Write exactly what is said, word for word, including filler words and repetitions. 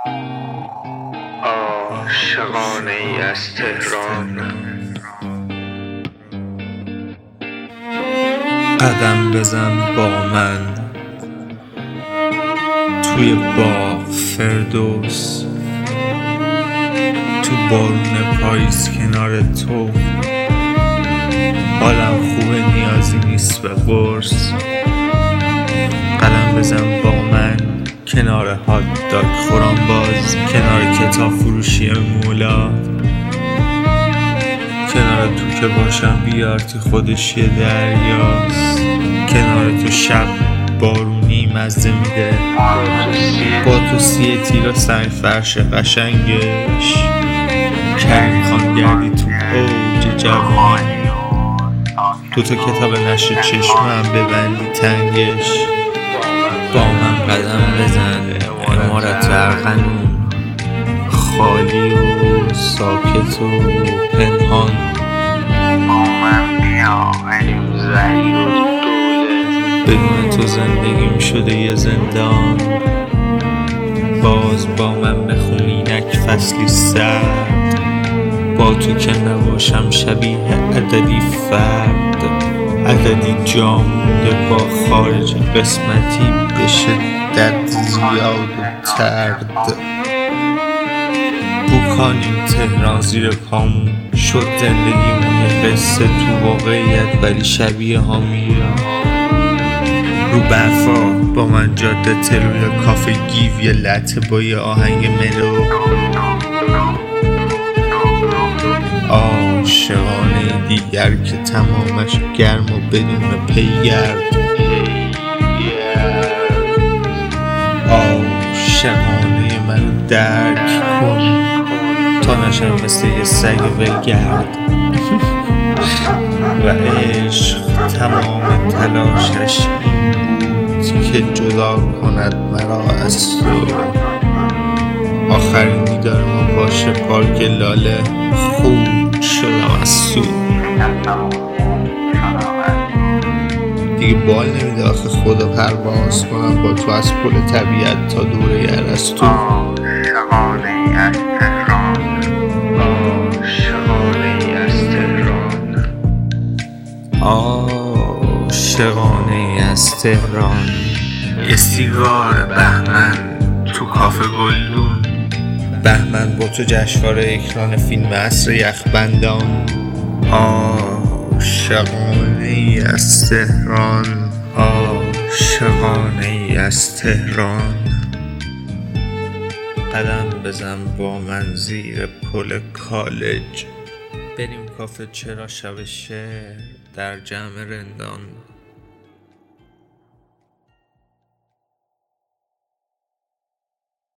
عاشقانه ای از تهران. قدم بزن با من توی باغ فردوس، تو بارون پاییز کنار تو. حالم خوبه نیازی نیست به قرص. قدم بزن با من کنار هات داگ خورم باز، کنار کتاب فروشی مولا، کنار تو که باشم بیارتی خودش یه دریاست. کنار تو شب بارونی مزه میده، با تو سی تیر و سنگ فرش قشنگش. کریم خان گردی تو اوج جوانی، دوتا کتاب نشر چشمم ببندی تنگش. با من قدم بزن امارت ارغنون، خالی و ساکت و پنهان. با من بیا علی زهی و دوله، بدون تو زندگیم شده یه زندان. باز با من بخون اینک فصلی سرد، با تو که نباشم شبیه عددی فرد. عددی جا مونده با خارج قسمتی به شدت زیاد و ترد. بوکانیم تهران زیر پامون شد، زندگیمون یه قصه تو واقعیت ولی شبیه هامون. رو برفا با من جاده تلوی کافه گیو یه لطه با یه آهنگ ملو. عاشقانه دیگر که تمامش گرم و بدون پیگرد. عاشقانه منو درک کن تا نشم مثل یه سگ ولگرد. و عشق تمام تلاشش این بود که جدا کند مرا از تو. آخرین دیدار ما باشه پارک لاله، خوب شدم از تو. دیگه بال نمیده آخه خدا پرواز کنم با تو از پل طبیعت تا دوره ارسطو. عاشقانه ای از تهران، عاشقانه ای از تهران. عاشقانه ای از تهران. یه سیگار بهمن تو کافه گلدون، بهمن با تو جشنواره اکران فیلم عصر یخبندان. عاشقانه ای از تهران، عاشقانه ای از تهران. قدم بزن با من زیر پل کالج، بریم کافه چرا شب شعر در جمع رندان.